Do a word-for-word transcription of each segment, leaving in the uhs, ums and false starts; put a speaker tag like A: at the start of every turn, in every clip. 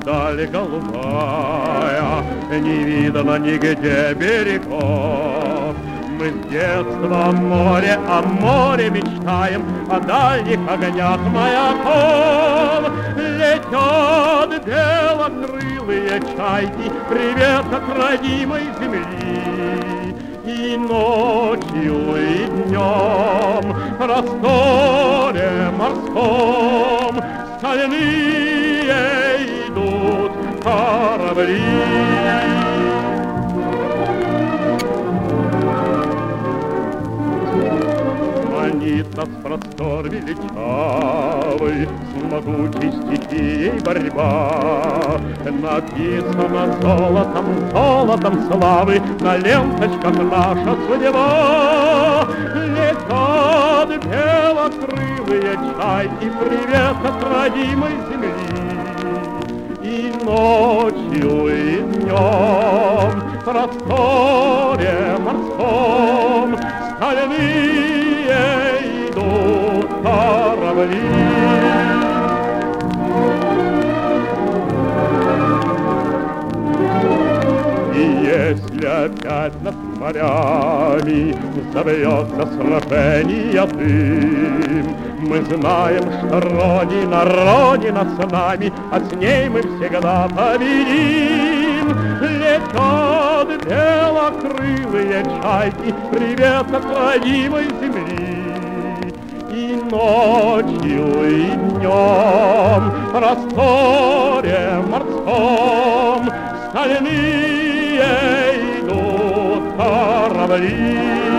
A: даль голубая, не видно нигде берегов. Мы с детства море, о море мечтаем, о дальних огнях маяков. Летят белокрылые чайки, привет от родимой земли. И ночью, и днем в просторе морском стальные идут корабли. Манит нас простор величавый, с могучей стихией борьба. Написано золотом, золотом славы на ленточках наша судьба. Летят белокрылые чайки, привет от родимой земли. И ночью, и днем в просторе морском стальные идут корабли. И если опять над морями взовьется сражение дым, мы знаем, что Родина, Родина с нами, а с ней мы всегда победим. Летят белокрылые чайки, привет от родимой земли. И ночью, и днем в просторе морском стальные идут корабли.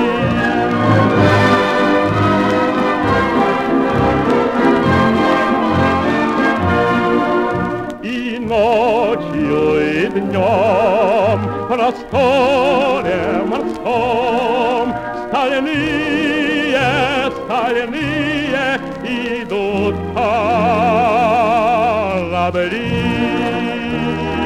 A: И ночью, и днем в просторе морском стальные, стальные идут корабли.